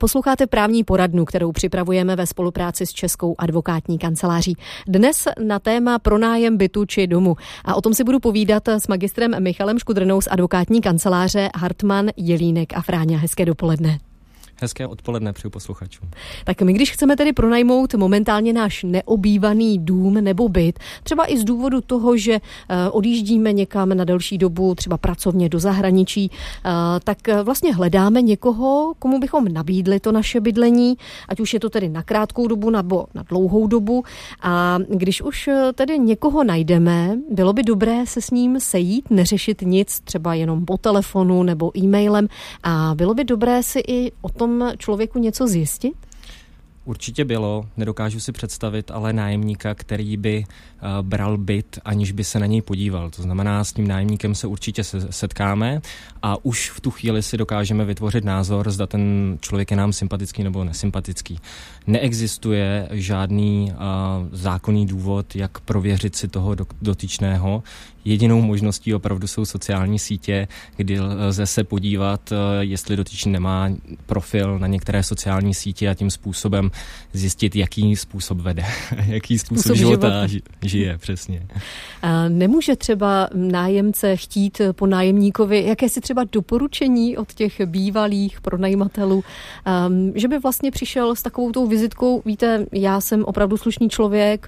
Posloucháte právní poradnu, kterou připravujeme ve spolupráci s Českou advokátní kanceláří. Dnes na téma pronájem bytu či domu. A o tom si budu povídat s magistrem Michalem Škudrnou z advokátní kanceláře Hartmann, Jelínek a Fráňa. Hezké dopoledne. Hezké odpoledne přeju posluchačům. Tak my, když chceme tedy pronajmout momentálně náš neobývaný dům nebo byt, třeba i z důvodu toho, že odjíždíme někam na delší dobu, třeba pracovně do zahraničí, tak vlastně hledáme někoho, komu bychom nabídli to naše bydlení, ať už je to tedy na krátkou dobu nebo na dlouhou dobu. A když už tedy někoho najdeme, bylo by dobré se s ním sejít, neřešit nic, třeba jenom po telefonu nebo e-mailem, a bylo by dobré si i o tom člověku něco zjistit? Určitě bylo, nedokážu si představit, ale nájemníka, který by bral byt, aniž by se na něj podíval. To znamená, s tím nájemníkem se určitě setkáme a už v tu chvíli si dokážeme vytvořit názor, zda ten člověk je nám sympatický nebo nesympatický. Neexistuje žádný zákonný důvod, jak prověřit si toho dotyčného. Jedinou možností opravdu jsou sociální sítě, kdy lze se podívat, jestli dotyčný nemá profil na některé sociální sítě a tím způsobem zjistit, jaký způsob vede, jaký způsob života žije, přesně. Nemůže třeba nájemce chtít po nájemníkovi jakési třeba doporučení od těch bývalých pronajímatelů, že by vlastně přišel s takovou tou vizitkou, víte, já jsem opravdu slušný člověk,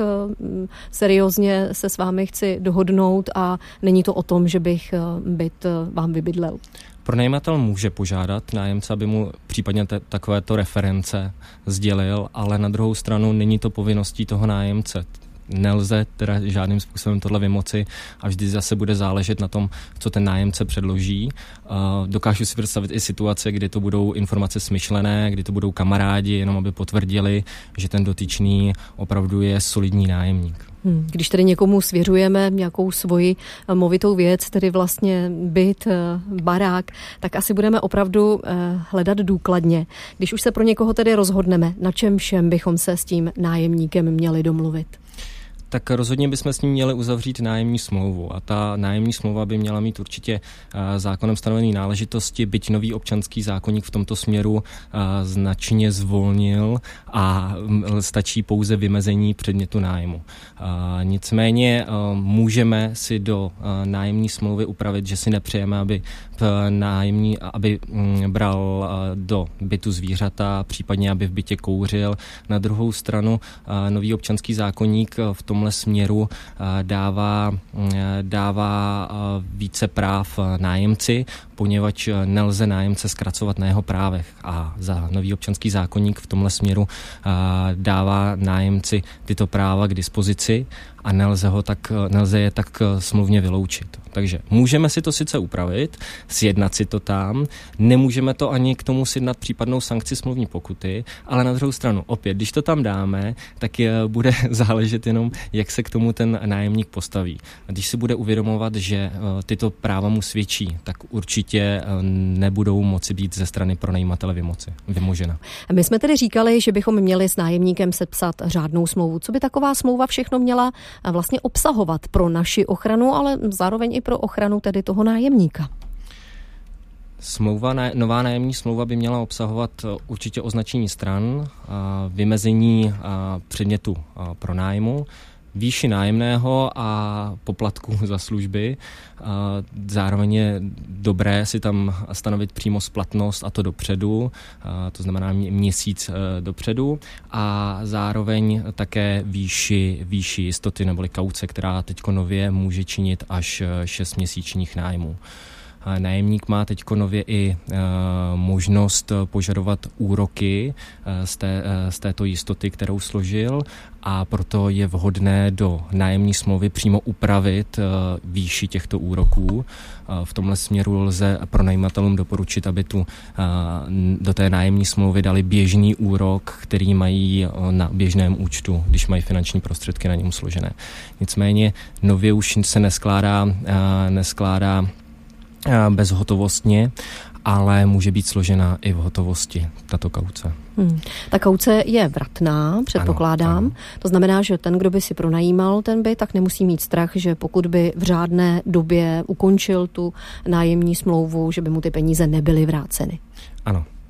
seriózně se s vámi chci dohodnout a není to o tom, že bych byt vám vybydlel. Pronajímatel může požádat nájemce, aby mu případně takovéto reference sdělil, ale na druhou stranu není to povinností toho nájemce. Nelze teda žádným způsobem tohle vymoci a vždy zase bude záležet na tom, co ten nájemce předloží. Dokážu si představit i situace, kdy to budou informace smyšlené, kdy to budou kamarádi, jenom aby potvrdili, že ten dotyčný opravdu je solidní nájemník. Když tedy někomu svěřujeme nějakou svoji movitou věc, tedy vlastně byt, barák, tak asi budeme opravdu hledat důkladně. Když už se pro někoho tedy rozhodneme, na čem všem bychom se s tím nájemníkem měli domluvit? Tak rozhodně bychom s ním měli uzavřít nájemní smlouvu a ta nájemní smlouva by měla mít určitě zákonem stanovené náležitosti, byť nový občanský zákoník v tomto směru značně zvolnil a stačí pouze vymezení předmětu nájmu. Nicméně můžeme si do nájemní smlouvy upravit, že si nepřejeme, aby nájemní bral do bytu zvířata, případně aby v bytě kouřil. Na druhou stranu nový občanský zákoník v tomhle směru dává více práv nájemci, poněvadž nelze nájemce zkracovat na jeho právech a za nový občanský zákoník v tomhle směru dává nájemci tyto práva k dispozici a nelze je tak smluvně vyloučit. Takže můžeme si to sice upravit, sjednat si to tam, nemůžeme to ani k tomu sjednat případnou sankci smluvní pokuty, ale na druhou stranu opět, když to tam dáme, tak bude záležet jenom, jak se k tomu ten nájemník postaví. A když si bude uvědomovat, že tyto práva mu svědčí, tak určitě nebudou moci být ze strany pronajímatele vymožena. My jsme tedy říkali, že bychom měli s nájemníkem sepsat řádnou smlouvu. Co by taková smlouva všechno měla vlastně obsahovat pro naši ochranu, ale zároveň i pro ochranu tedy toho nájemníka? Nová nájemní smlouva by měla obsahovat určitě označení stran, vymezení předmětu pronájmu, výši nájemného a poplatku za služby. Zároveň je dobré si tam stanovit přímo splatnost a to dopředu, to znamená měsíc dopředu a zároveň také výši jistoty neboli kauce, která teďko nově může činit až 6 měsíčních nájmů. Nájemník má teď nově i možnost požadovat úroky z této jistoty, kterou složil, a proto je vhodné do nájemní smlouvy přímo upravit výši těchto úroků. V tomhle směru lze pronajímatelům doporučit, aby do té nájemní smlouvy dali běžný úrok, který mají na běžném účtu, když mají finanční prostředky na něm složené. Nicméně nově už se neskládá bezhotovostně, ale může být složena i v hotovosti tato kauce. Ta kauce je vratná, předpokládám. Ano. To znamená, že ten, kdo by si pronajímal ten byt, tak nemusí mít strach, že pokud by v řádné době ukončil tu nájemní smlouvu, že by mu ty peníze nebyly vráceny. Ano.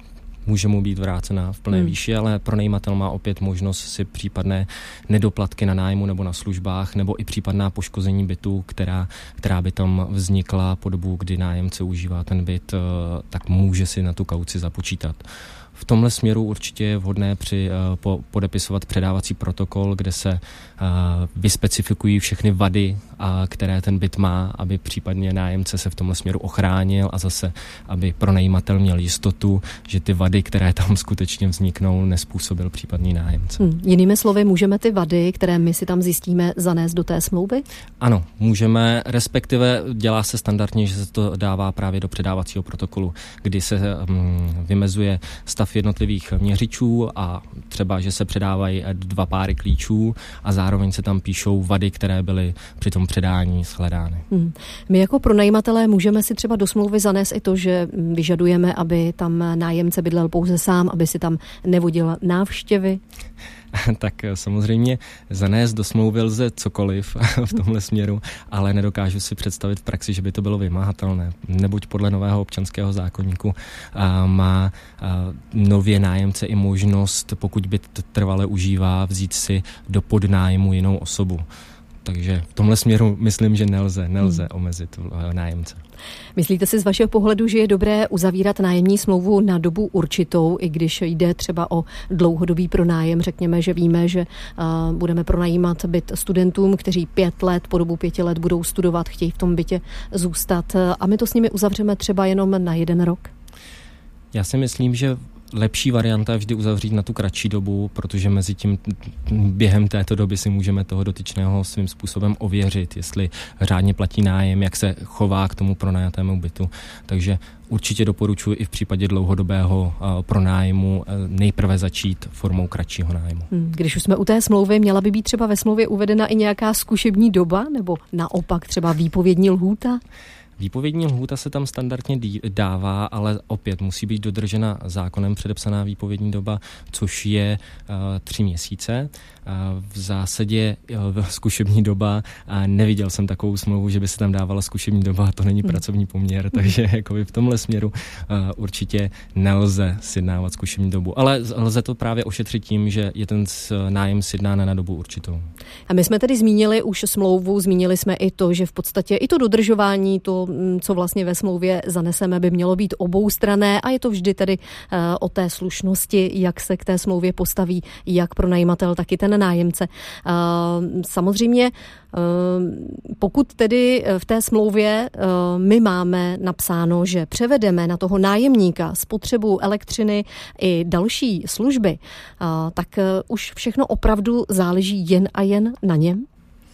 může mu být vrácena v plné výši, ale pronajímatel má opět možnost si případné nedoplatky na nájmu nebo na službách nebo i případná poškození bytu, která by tam vznikla po dobu, kdy nájemce užívá ten byt, tak může si na tu kauci započítat. V tomhle směru určitě je vhodné podepisovat předávací protokol, kde se vyspecifikují všechny vady, které ten byt má, aby případně nájemce se v tomhle směru ochránil a zase, aby pronajímatel měl jistotu, že ty vady, které tam skutečně vzniknou, nezpůsobil případný nájemce. Jinými slovy, můžeme ty vady, které my si tam zjistíme, zanést do té smlouvy? Ano, můžeme, respektive dělá se standardně, že se to dává právě do předávacího protokolu, kdy se vymezuje stav jednotlivých měřičů a třeba, že se předávají 2 páry klíčů a zároveň se tam píšou vady, které byly při tom předání shledány. My jako pronajímatelé můžeme si třeba do smlouvy zanést i to, že vyžadujeme, aby tam nájemce bydlel pouze sám, aby si tam nevodil návštěvy? Tak samozřejmě zanést do smlouvy lze cokoliv v tomhle směru, ale nedokážu si představit v praxi, že by to bylo vymahatelné. Neboť podle nového občanského zákoníku má nově nájemce i možnost, pokud byt trvale užívá, vzít si do podnájmu jinou osobu. Takže v tomhle směru myslím, že nelze omezit nájemce. Myslíte si z vašeho pohledu, že je dobré uzavírat nájemní smlouvu na dobu určitou, i když jde třeba o dlouhodobý pronájem? Řekněme, že víme, že budeme pronajímat byt studentům, kteří po dobu 5 let budou studovat, chtějí v tom bytě zůstat a my to s nimi uzavřeme třeba jenom na 1 rok? Já si myslím, že lepší varianta je vždy uzavřít na tu kratší dobu, protože mezi tím během této doby si můžeme toho dotyčného svým způsobem ověřit, jestli řádně platí nájem, jak se chová k tomu pronajatému bytu. Takže určitě doporučuji i v případě dlouhodobého pronájmu nejprve začít formou kratšího nájmu. Když už jsme u té smlouvy, měla by být třeba ve smlouvě uvedena i nějaká zkušební doba nebo naopak třeba výpovědní lhůta? Výpovědní lhůta se tam standardně dává, ale opět musí být dodržena zákonem předepsaná výpovědní doba, což je 3 měsíce. V zásadě zkušební doba, neviděl jsem takovou smlouvu, že by se tam dávala zkušební doba, to není pracovní poměr, takže jakoby v tomhle směru určitě nelze sjednávat zkušební dobu, ale lze to právě ošetřit tím, že je ten nájem sjednán na dobu určitou. A my jsme tedy zmínili už smlouvu, zmínili jsme i to, že v podstatě i to dodržování, to, co vlastně ve smlouvě zaneseme, by mělo být oboustranné a je to vždy tedy o té slušnosti, jak se k té smlouvě postaví jak pronajímatel, tak i ten nájemce. Samozřejmě, pokud tedy v té smlouvě my máme napsáno, že převedeme na toho nájemníka spotřebu elektřiny i další služby, tak už všechno opravdu záleží jen a jen na něm?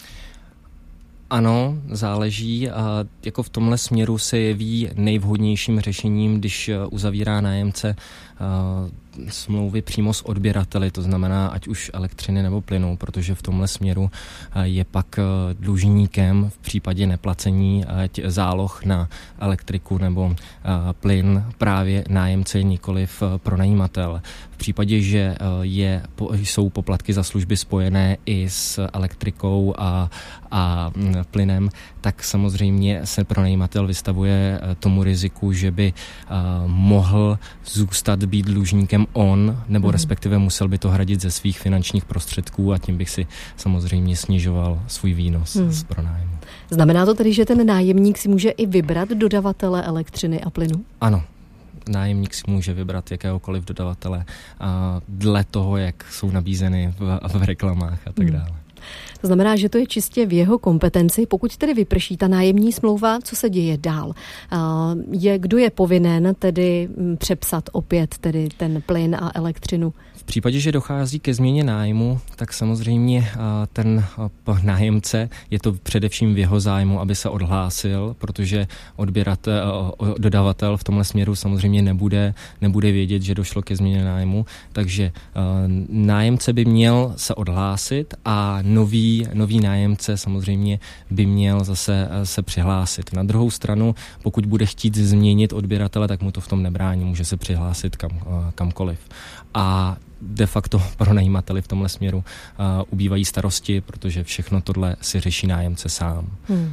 Ano, záleží a jako v tomhle směru se jeví nejvhodnějším řešením, když uzavírá nájemce smlouvy přímo s odběrateli, to znamená ať už elektřiny nebo plynu, protože v tomhle směru je pak dlužníkem v případě neplacení záloh na elektriku nebo plyn právě nájemce, nikoliv pronajímatel. V případě, že jsou poplatky za služby spojené i s elektrikou a plynem, tak samozřejmě se pronajímatel vystavuje tomu riziku, že by mohl zůstat být dlužníkem on, nebo respektive musel by to hradit ze svých finančních prostředků a tím bych si samozřejmě snižoval svůj výnos z pronájmu. Znamená to tedy, že ten nájemník si může i vybrat dodavatele elektřiny a plynu? Ano. Nájemník si může vybrat jakéhokoliv dodavatele dle toho, jak jsou nabízeny v reklamách a tak dále. To znamená, že to je čistě v jeho kompetenci. Pokud tedy vyprší ta nájemní smlouva, co se děje dál? Kdo je povinen tedy přepsat opět tedy ten plyn a elektřinu? V případě, že dochází ke změně nájmu, tak samozřejmě ten nájemce, je to především v jeho zájmu, aby se odhlásil, protože dodavatel v tomhle směru samozřejmě nebude vědět, že došlo ke změně nájmu, takže nájemce by měl se odhlásit a nový nájemce samozřejmě by měl zase se přihlásit. Na druhou stranu, pokud bude chtít změnit odběratele, tak mu to v tom nebrání, může se přihlásit kamkoliv. A de facto pronajímateli v tomhle směru ubývají starosti, protože všechno tohle si řeší nájemce sám.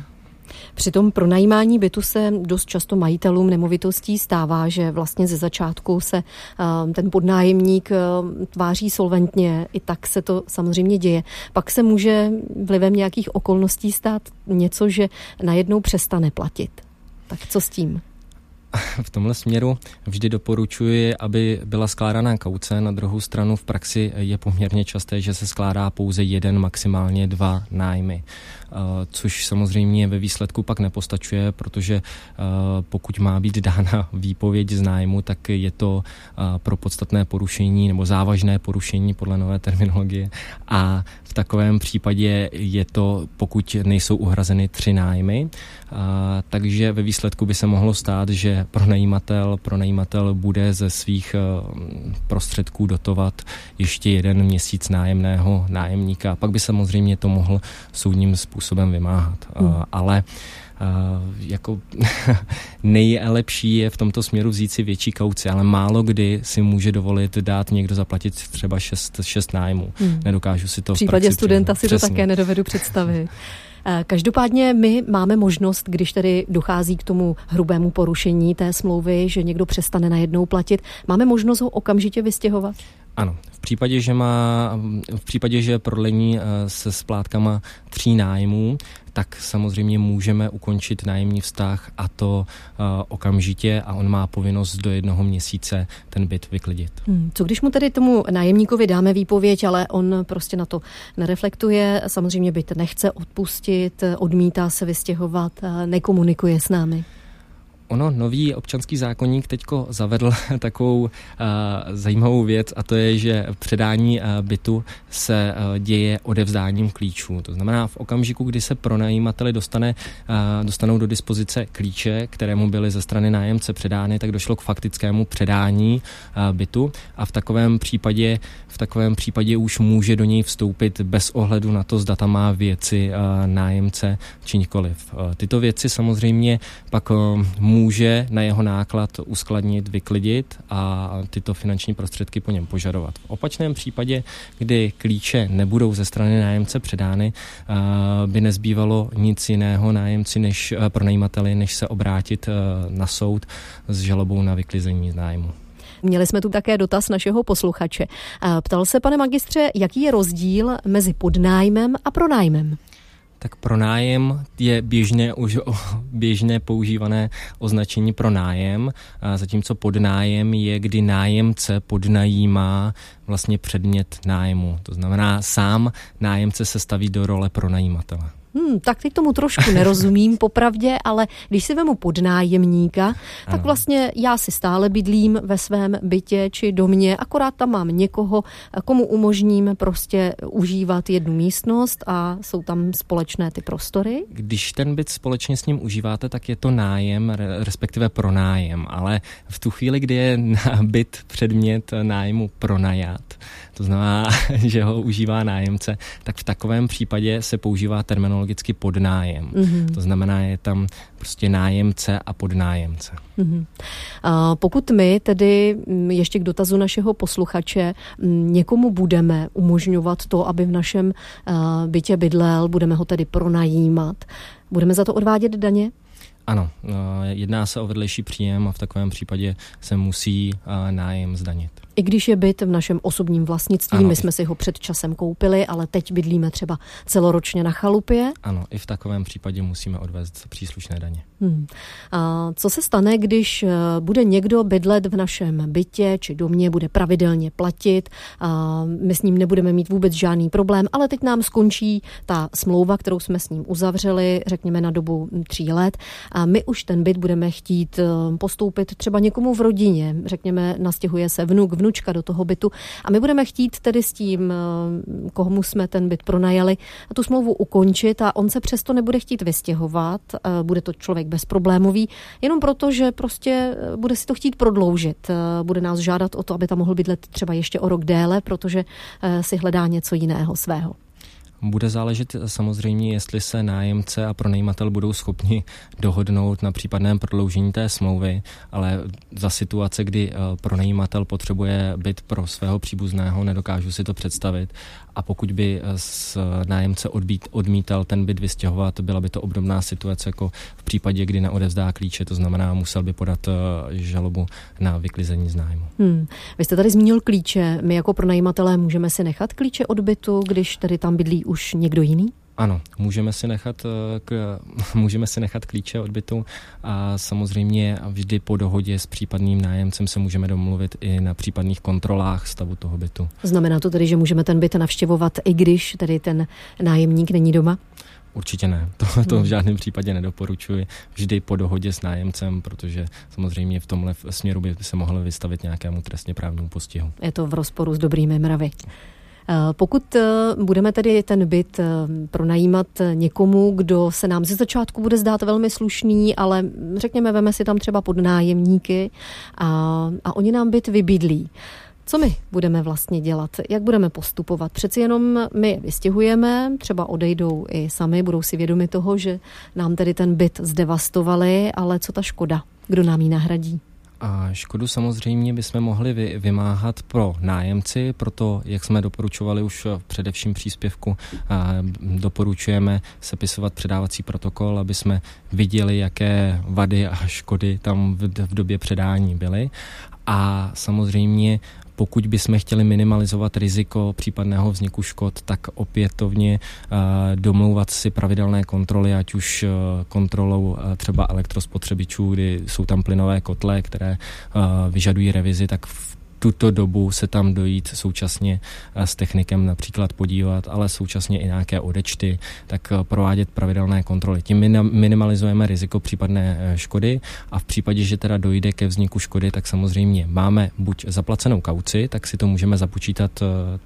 Při tom pronajímání bytu se dost často majitelům nemovitostí stává, že vlastně ze začátku se ten podnájemník tváří solventně, i tak se to samozřejmě děje. Pak se může vlivem nějakých okolností stát něco, že najednou přestane platit. Tak co s tím? V tomhle směru vždy doporučuji, aby byla skládaná kauce. Na druhou stranu v praxi je poměrně časté, že se skládá pouze 1, maximálně 2 nájmy. Což samozřejmě ve výsledku pak nepostačuje, protože pokud má být dána výpověď z nájmu, tak je to pro podstatné porušení nebo závažné porušení podle nové terminologie. A v takovém případě je to, pokud nejsou uhrazeny 3 nájmy. Takže ve výsledku by se mohlo stát, že pronajímatel bude ze svých prostředků dotovat ještě 1 měsíc nájemného nájemníka. Pak by samozřejmě to mohl soudním způsobem vymáhat. Ale jako nejlepší je v tomto směru vzít si větší kauci, ale málo kdy si může dovolit dát někdo zaplatit třeba 6 nájmů. Nedokážu si to v případě studenta si to také nedovedu představit. Každopádně my máme možnost, když tedy dochází k tomu hrubému porušení té smlouvy, že někdo přestane najednou platit, máme možnost ho okamžitě vystěhovat? Ano, v případě, že prodlení se splátkama 3 nájmů, tak samozřejmě můžeme ukončit nájemní vztah a to okamžitě a on má povinnost do 1 měsíce ten byt vyklidit. Co když mu tedy tomu nájemníkovi dáme výpověď, ale on prostě na to nereflektuje, samozřejmě byt nechce odpustit, odmítá se vystěhovat, nekomunikuje s námi? Ono, nový občanský zákoník teďko zavedl takovou zajímavou věc a to je, že předání bytu se děje odevzdáním klíčů. To znamená v okamžiku, kdy se pronajímateli dostanou do dispozice klíče, které mu byly ze strany nájemce předány, tak došlo k faktickému předání bytu a v takovém případě už může do něj vstoupit bez ohledu na to, zda tam má věci nájemce či nikoliv. Tyto věci samozřejmě pak může na jeho náklad uskladnit, vyklidit a tyto finanční prostředky po něm požadovat. V opačném případě, kdy klíče nebudou ze strany nájemce předány, by nezbývalo nic jiného nájemci pronajímateli, než se obrátit na soud s žalobou na vyklizení nájmu. Měli jsme tu také dotaz našeho posluchače. Ptal se, pane magistře, jaký je rozdíl mezi podnájmem a pronájmem? Tak pronájem je běžné používané označení pronájem, zatímco podnájem je, kdy nájemce podnajímá vlastně předmět nájmu. To znamená, sám nájemce se staví do role pronajímatele. Tak teď tomu trošku nerozumím popravdě, ale když si vemu podnájemníka, tak vlastně já si stále bydlím ve svém bytě či domě, akorát tam mám někoho, komu umožním prostě užívat jednu místnost a jsou tam společné ty prostory. Když ten byt společně s ním užíváte, tak je to nájem, respektive pronájem, ale v tu chvíli, kdy je byt předmět nájmu pronajat, to znamená, že ho užívá nájemce, tak v takovém případě se používá terminologicky podnájem. To znamená, je tam prostě nájemce a podnájemce. A pokud my tedy ještě k dotazu našeho posluchače někomu budeme umožňovat to, aby v našem bytě bydlel, budeme ho tedy pronajímat, budeme za to odvádět daně? Ano, jedná se o vedlejší příjem a v takovém případě se musí nájem zdanit. I když je byt v našem osobním vlastnictví, ano, my jsme si ho před časem koupili, ale teď bydlíme třeba celoročně na chalupě. Ano, i v takovém případě musíme odvést příslušné daně. A co se stane, když bude někdo bydlet v našem bytě či domě, bude pravidelně platit, a my s ním nebudeme mít vůbec žádný problém, ale teď nám skončí ta smlouva, kterou jsme s ním uzavřeli, řekněme na dobu 3 let, a my už ten byt budeme chtít postoupit třeba někomu v rodině, řekněme nastěhuje se vnučka do toho bytu a my budeme chtít tedy s tím, komu jsme ten byt pronajali, tu smlouvu ukončit a on se přesto nebude chtít vystěhovat, bude to člověk bezproblémový, jenom proto, že prostě bude si to chtít prodloužit. Bude nás žádat o to, aby tam mohl bydlet třeba ještě o rok déle, protože si hledá něco jiného svého. Bude záležet samozřejmě, jestli se nájemce a pronajímatel budou schopni dohodnout na případném prodloužení té smlouvy, ale za situace, kdy pronajímatel potřebuje byt pro svého příbuzného, nedokážu si to představit. A pokud by nájemce odmítal ten byt vystěhovat, byla by to obdobná situace jako v případě, kdy neodevzdá klíče, to znamená, musel by podat žalobu na vyklizení z nájmu. Vy jste tady zmínil klíče. My jako pronajímatelé můžeme si nechat klíče od bytu, když tady tam bydlí už někdo jiný? Ano, můžeme si nechat klíče od bytu a samozřejmě vždy po dohodě s případným nájemcem se můžeme domluvit i na případných kontrolách stavu toho bytu. Znamená to tedy, že můžeme ten byt navštěvovat, i když tedy ten nájemník není doma? Určitě ne, to v žádném případě nedoporučuji. Vždy po dohodě s nájemcem, protože samozřejmě v tomhle směru by se mohl vystavit nějakému trestně právnímu postihu. Je to v rozporu s dobrými mravy. Pokud budeme tedy ten byt pronajímat někomu, kdo se nám ze začátku bude zdát velmi slušný, ale řekněme, veme si tam třeba podnájemníky a oni nám byt vybydlí. Co my budeme vlastně dělat? Jak budeme postupovat? Přeci jenom my je vystěhujeme, třeba odejdou i sami, budou si vědomi toho, že nám tedy ten byt zdevastovali, ale co ta škoda? Kdo nám ji nahradí? A škodu samozřejmě bychom mohli vymáhat pro nájemci, proto, jak jsme doporučovali už v především příspěvku, doporučujeme sepisovat předávací protokol, aby jsme viděli, jaké vady a škody tam v době předání byly. A samozřejmě pokud bychom chtěli minimalizovat riziko případného vzniku škod, tak opětovně domlouvat si pravidelné kontroly, ať už kontrolou třeba elektrospotřebičů, kdy jsou tam plynové kotle, které vyžadují revizi, tak v tuto dobu se tam dojít současně s technikem například podívat, ale současně i nějaké odečty, tak provádět pravidelné kontroly. Tím minimalizujeme riziko případné škody a v případě, že teda dojde ke vzniku škody, tak samozřejmě máme buď zaplacenou kauci, tak si to můžeme započítat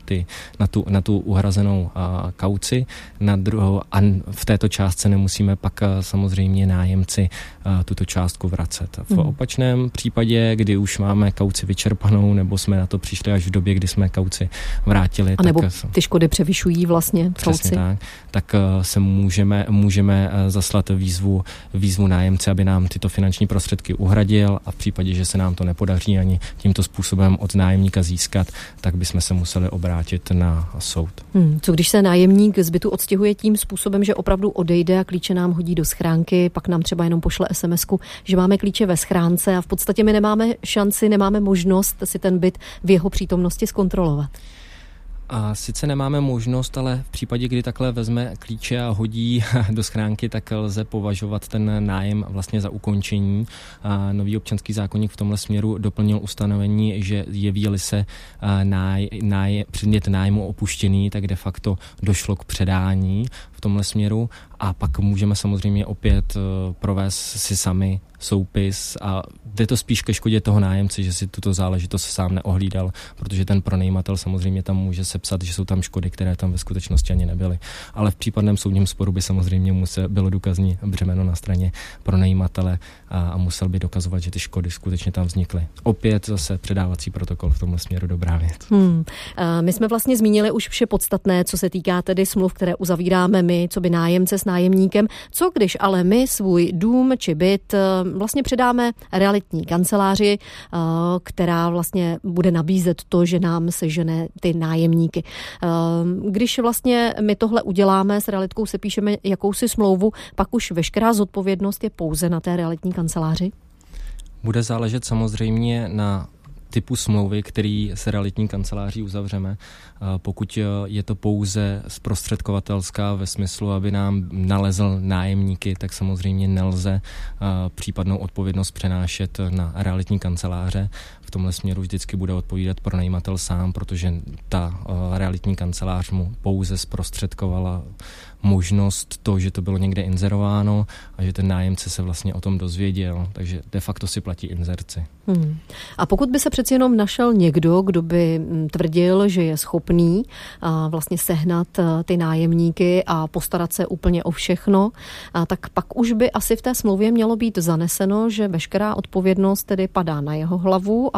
na tu uhrazenou kauci, na druhou a v této částce nemusíme pak samozřejmě nájemci tuto částku vracet. V opačném případě, kdy už máme kauci vyčerpanou, nebo jsme na to přišli až v době, kdy jsme kauci vrátili. A nebo ty škody převyšují vlastně kauci. Tak se můžeme zaslat výzvu nájemce, aby nám tyto finanční prostředky uhradil a v případě, že se nám to nepodaří ani tímto způsobem od nájemníka získat, tak bychom se museli obrátit na soud. Co když se nájemník z bytu odstěhuje tím způsobem, že opravdu odejde a klíče nám hodí do schránky, pak nám třeba jenom pošle SMS-ku, že máme klíče ve schránce a v podstatě my nemáme možnost si ten byt v jeho přítomnosti zkontrolovat. A sice nemáme možnost, ale v případě, kdy takhle vezme klíče a hodí do schránky, tak lze považovat ten nájem vlastně za ukončení. A nový občanský zákoník v tomhle směru doplnil ustanovení, že jeví-li se předmět nájmu opuštěný, tak de facto došlo k předání v tomhle směru a pak můžeme samozřejmě opět provést si sami soupis a jde to spíš ke škodě toho nájemce, že si tuto záležitost sám neohlídal, protože ten pronajímatel samozřejmě tam může sepsat, že jsou tam škody, které tam ve skutečnosti ani nebyly. Ale v případném soudním sporu by samozřejmě bylo důkazní břemeno na straně pronajímatele a musel by dokazovat, že ty škody skutečně tam vznikly. Opět zase předávací protokol v tomhle směru dobrá věc. My jsme vlastně zmínili už vše podstatné, co se týká tedy smluv, které uzavíráme my, co by nájemce s nájemníkem. Co když ale my svůj dům či byt vlastně předáme realitní kanceláři, která vlastně bude nabízet to, že nám sežene ty nájemníky. Když vlastně my tohle uděláme, s realitkou sepíšeme jakousi smlouvu, pak už veškerá zodpovědnost je pouze na té realitní kanceláři? Bude záležet samozřejmě na typu smlouvy, který se realitní kanceláří uzavřeme. Pokud je to pouze zprostředkovatelská ve smyslu, aby nám nalezl nájemníky, tak samozřejmě nelze případnou odpovědnost přenášet na realitní kanceláře. V tomhle směru vždycky bude odpovídat pronajímatel sám, protože ta realitní kancelář mu pouze zprostředkovala možnost to, že to bylo někde inzerováno a že ten nájemce se vlastně o tom dozvěděl, takže de facto si platí inzerci. A pokud by se přeci jenom našel někdo, kdo by tvrdil, že je schopný vlastně sehnat ty nájemníky a postarat se úplně o všechno, tak pak už by asi v té smlouvě mělo být zaneseno, že veškerá odpovědnost tedy padá na jeho hlavu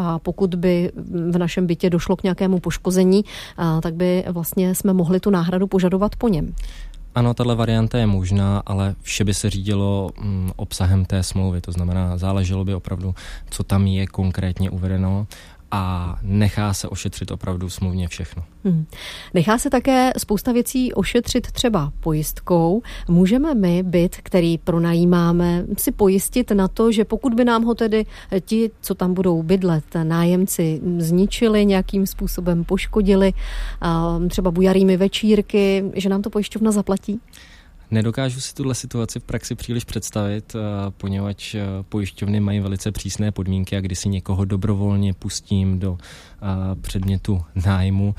a pokud by v našem bytě došlo k nějakému poškození, tak by vlastně jsme mohli tu náhradu požadovat po něm. Ano, tato varianta je možná, ale vše by se řídilo obsahem té smlouvy, to znamená, záleželo by opravdu, co tam je konkrétně uvedeno a nechá se ošetřit opravdu smluvně všechno. Nechá se také spousta věcí ošetřit třeba pojistkou. Můžeme my byt, který pronajímáme, si pojistit na to, že pokud by nám ho tedy ti, co tam budou bydlet, nájemci zničili, nějakým způsobem poškodili, třeba bujarými večírky, že nám to pojišťovna zaplatí? Nedokážu si tuhle situaci v praxi příliš představit, poněvadž pojišťovny mají velice přísné podmínky a když si někoho dobrovolně pustím do předmětu nájmu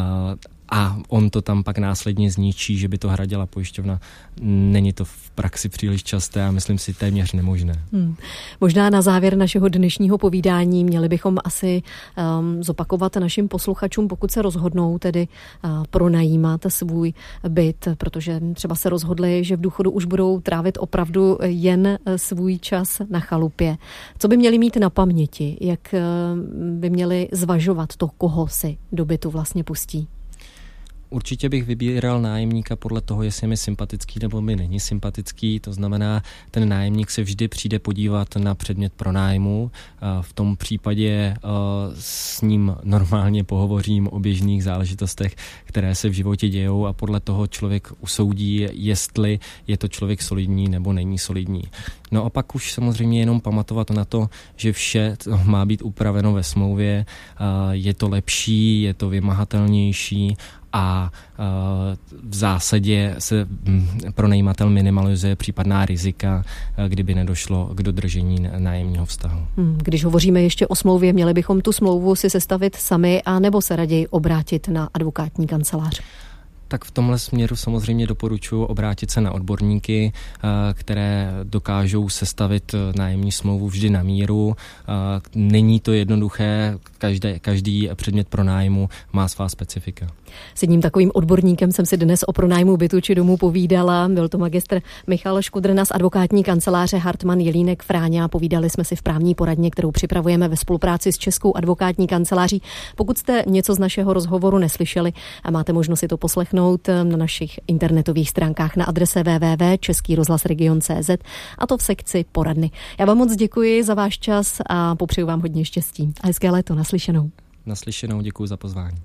a on to tam pak následně zničí, že by to hradila pojišťovna, není to v praxi příliš časté a myslím si téměř nemožné. Možná na závěr našeho dnešního povídání měli bychom asi zopakovat našim posluchačům, pokud se rozhodnou tedy pronajímat svůj byt, protože třeba se rozhodli, že v důchodu už budou trávit opravdu jen svůj čas na chalupě. Co by měli mít na paměti? Jak by měli zvažovat to, koho si do bytu vlastně pustí? Určitě bych vybíral nájemníka podle toho, jestli je mi sympatický nebo mi není sympatický. To znamená, ten nájemník se vždy přijde podívat na předmět pronájmu. V tom případě s ním normálně pohovořím o běžných záležitostech, které se v životě dějou a podle toho člověk usoudí, jestli je to člověk solidní nebo není solidní. No a pak už samozřejmě jenom pamatovat na to, že vše má být upraveno ve smlouvě, je to lepší, je to vymahatelnější a v zásadě se pronajímatel minimalizuje případná rizika, kdyby nedošlo k dodržení nájemního vztahu. Když hovoříme ještě o smlouvě, měli bychom tu smlouvu si sestavit sami a nebo se raději obrátit na advokátní kancelář? Tak v tomhle směru samozřejmě doporučuji obrátit se na odborníky, které dokážou sestavit nájemní smlouvu vždy na míru. Není to jednoduché, každý předmět pronájmu má svá specifika. S jedním takovým odborníkem jsem si dnes o pronájmu bytu či domu povídala. Byl to magistr Michal Škudrna z advokátní kanceláře Hartmann Jelínek Fráňa. Povídali jsme si v právní poradně, kterou připravujeme ve spolupráci s Českou advokátní kanceláří. Pokud jste něco z našeho rozhovoru neslyšeli a máte možnost si to poslechnout na našich internetových stránkách na adrese www.českýrozhlasregion.cz a to v sekci poradny. Já vám moc děkuji za váš čas a popřeju vám hodně štěstí. A hezké léto, naslyšenou. Naslyšenou, děkuji za pozvání.